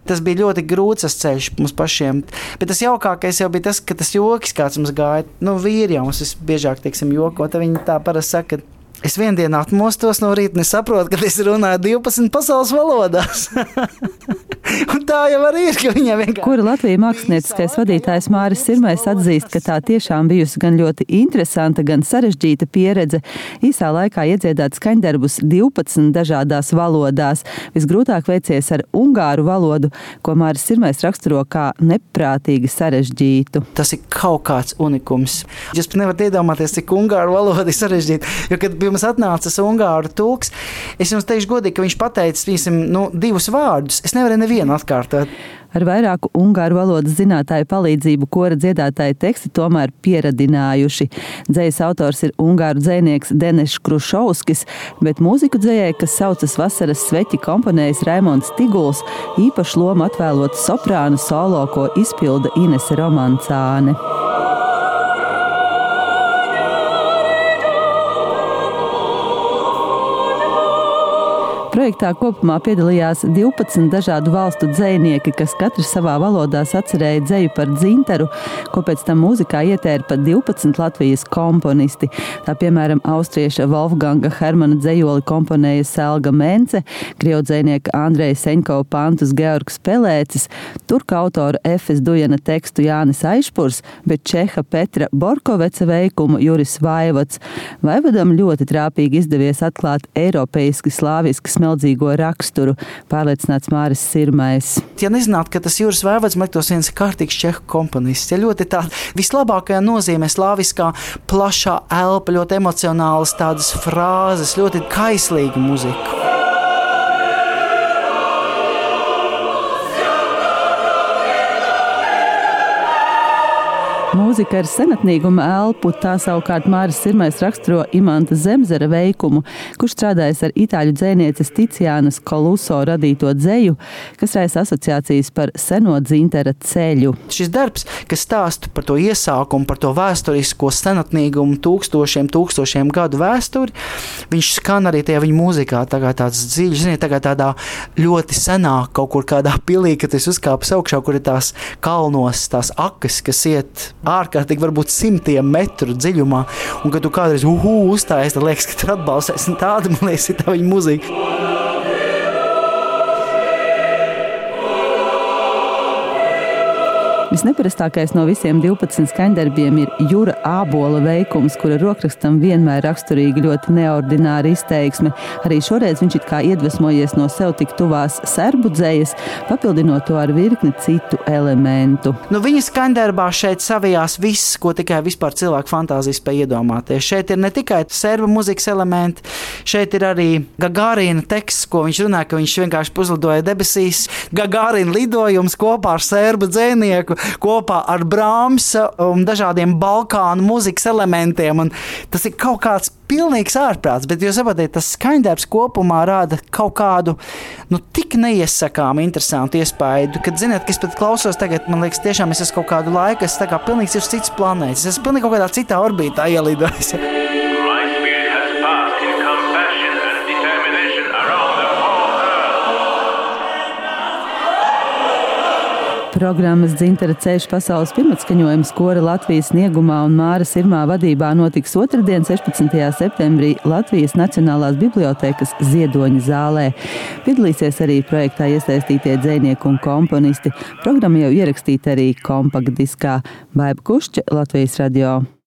Tas bija ļoti grūts ceļš mums pašiem. Bet tas jaukākais jau bija tas, ka tas joks, kāds mums gāja, vīri jau mums visbiežāk, joko, tad viņi tā parasti saka, ka es vienu dienu atmostos no rīta, nesaprotu, ka es runāju 12 pasaules valodās. Un tā jau arī ir, ka viņam vienkārši... Kora Latvijas mākslinieckais vadītājs Māris Sirmais atzīst, ka tā tiešām bijusi gan ļoti interesanta, gan sarežģīta pieredze. Īsā laikā iedziedāt skaņdarbus 12 dažādās valodās. Visgrūtāk veicies ar ungāru valodu, ko Māris Sirmais raksturo kā neprātīgi sarežģītu. Tas ir kaut kāds unikums. Jūs pat nevarat iedomāties, cik ungāru valoda ir sarežģīta. Jo, kad pie mums atnāca ungāru tulks, es jums teikšu godīgi, ka viņš pateica, 2 vārdus. Es nevaru nevienu atkārtot. Ar vairāku ungāru valodas zinātāju palīdzību kora dziedātāji teksti tomēr pieradinājuši. Dzejas autors ir ungāru dzejnieks Denešs Krušovskis, bet mūziku dzejai, kas saucas Vasaras sveķi, komponējis Raimonds Tiguls, īpašu lomu atvēlot soprānu solo, ko izpilda Inese Romancāne. Projektā kopumā piedalījās 12 dažādu valstu dzejnieki, kas katrs savā valodā sacerēja dzeju par dzintaru, ko pēc tam mūzikā ietēra pat 12 Latvijas komponisti. Tā piemēram austrieša Wolfganga Hermana dzejoli komponēja Selga Mence, krievdzejnieka Andreja Seņkova pantus Georgs Pelēcis, turku autora Efes Dujana tekstu Jānis Aišpurs, bet čeha Petra Borkoveca veikumu Juris Vaivods. Vaivadam ļoti trāpīgi izdevies atklāt eiropeiski slāviski smeldzīgo raksturu, pārliecināts Māris Sirmais. Ja nezinātu, ka tas Juris Vaivods tos viens kārtīgs čehu komponists, ja ļoti tā vislabākajā nozīmē slāviskā plašā elpa, ļoti emocionālas tādas frāzes, ļoti kaislīga muzika. Mūzika ar senatnīguma elpu, tā savukārt Māris Sirmais raksturo Imanta Zemzera veikumu, kurš strādājis ar itāļu dzejnieces Ticiānas Koluso radīto dzeju, kas raisa asociācijas par seno dzintara ceļu. Šis darbs, kas stāsta par to iesākumu, par to vēsturisko senatnīgumu tūkstošiem gadu vēsturi, viņš skan arī tajā viņa mūzikā, tāds dziļš, tādā ļoti senā kaut kur kādā pilī, kad es uzkāpu augšā, kur ir tās kalnos, tās akas, kas iet ārkārtīgi varbūt 100 metru dziļumā, un kad tu kādreiz uzstājies, tad liekas, ka tu atbalsties, un tāda, man liekas, ir tā viņa muzika. Visneparastākais no visiem 12 skaņdarbiem ir Jura Ābola veikums, kura rokrakstam vienmēr raksturīga ļoti neordināra izteiksme. Arī šoreiz viņš it kā iedvesmojies no sev tik tuvās serbu dzejas, papildinot to ar virkni citu elementu. Viņa skaņdarbā šeit savijās viss, ko tikai vispār cilvēku fantāzijas spēj iedomāties. Šeit ir ne tikai serbu muzikas elementi, šeit ir arī Gagarina teksts, ko viņš runā, ka viņš vienkārši uzlidoja debesīs. Gagarina lidojums kopā ar serbu dzejnieku, kopā ar Brāmsa un dažādiem Balkānu muzikas elementiem. Un tas ir kaut kāds pilnīgs ārprāts, bet jūs saprotat, tas skaņdarbs kopumā rāda kaut kādu tik neiesakāmu interesantu iespaidu, kad, zināt, ka es pat klausos tagad, man liekas, tiešām es esmu kaut kādu laiku, es tā kā pilnīgs ir cits planētas, es esmu pilnīgi kaut kādā citā orbītā ielidojis. Programmas Dzintara ceļš pasaules pirmatskaņojums kora Latvijas sniegumā un Māra Sirmā vadībā notiks otrdien, 16. septembrī Latvijas Nacionālās bibliotēkas Ziedoņa zālē. Piedalīsies arī projektā iesaistītie dzejnieki un komponisti. Programma jau ierakstīta arī kompaktdiskā. Baiba Kušķa, Latvijas radio.